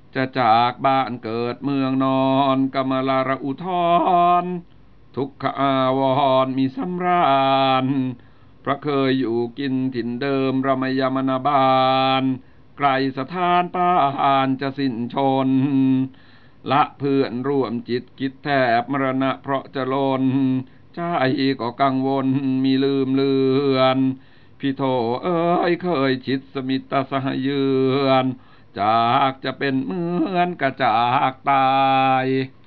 จะจากบ้านเกิดเมืองนอนกำมลาระอุทรทุกขอาวรณ์มีสำราญเพราะเคยอยู่กินถิ่นเดิมระมยมนาบานไกลสถานป้านจะสิ้นชนละเพื่อนร่วมจิตคิดแทบมรณะเพราะจะลนใจก็กังวลมีลืมเลือนพี่โธเอ้ยเคยชิดสมิตรสหเยือนจากจะเป็นเหมือนกระจากตาย